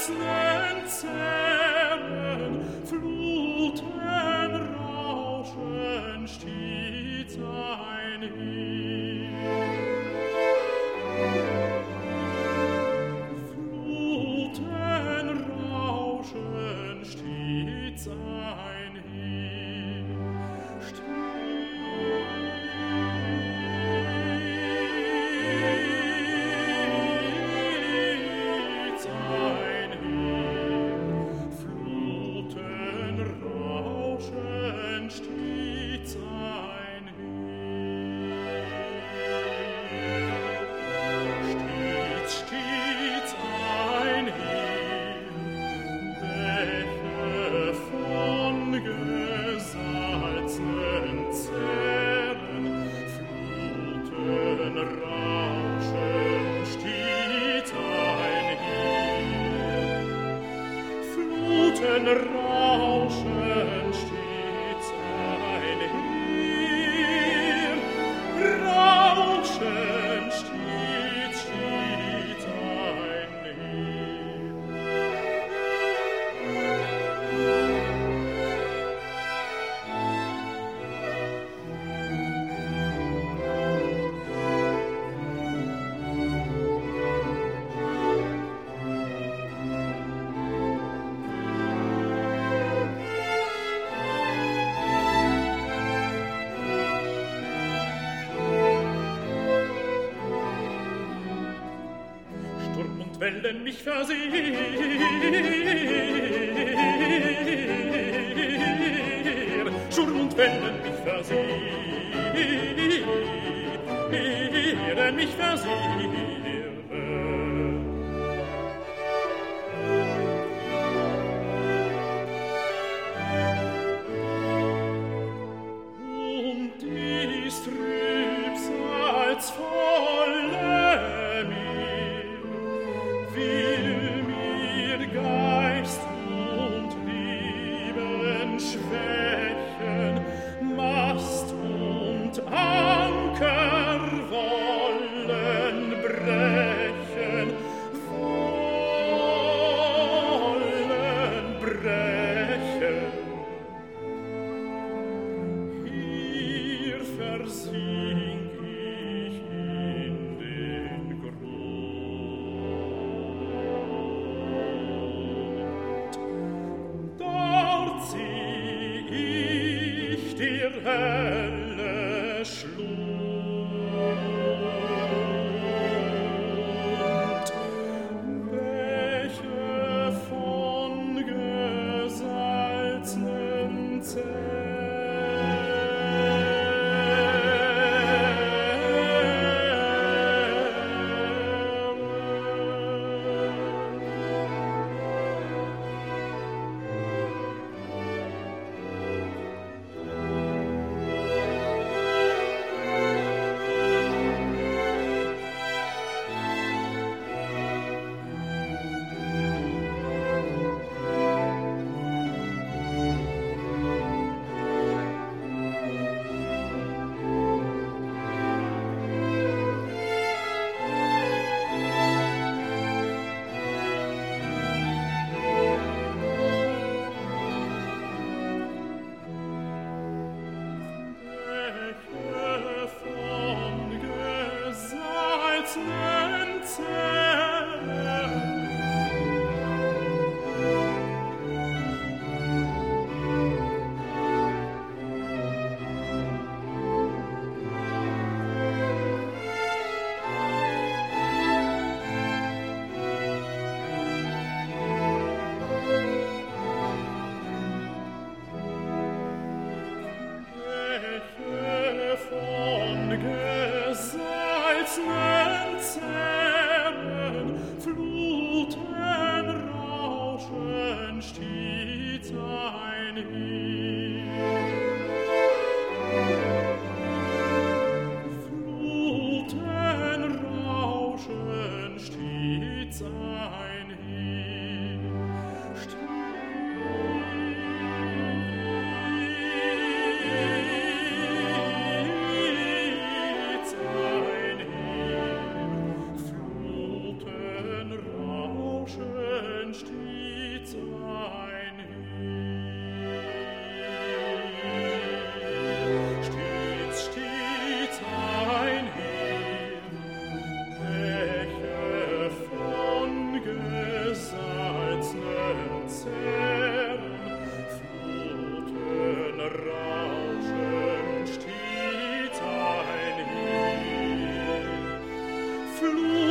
salznen Zerren, Fluten rauschen stets einher. Fluten rauschen stets einher. Stets einher. Fluten rauschen stets einher. Stets einher. Bäche von gesalznen Zerren, Fluten rauschen stets einher. Fluten rauschen stets einher. Rauschen stets einher. Sturm und Wellen mich versehen, Sturm und Wellen mich versehen, mich versehen. Und ist trübsalsvolle Meer, will mir Geist und Leben schwächen, Mast und Anker wollen brechen, Hier versink ich in den Grund. Dort zieh ich der Hölle Schlund. Bäche von gesalznen Zerren, Stehen.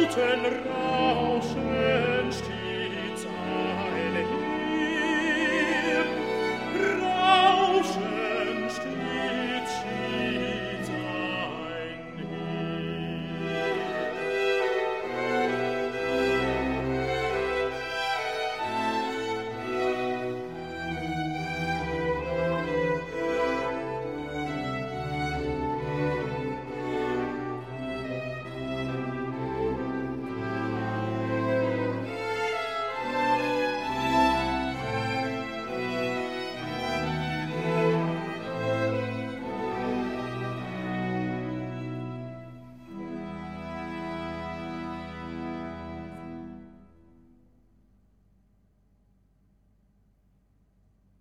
Rauschen still.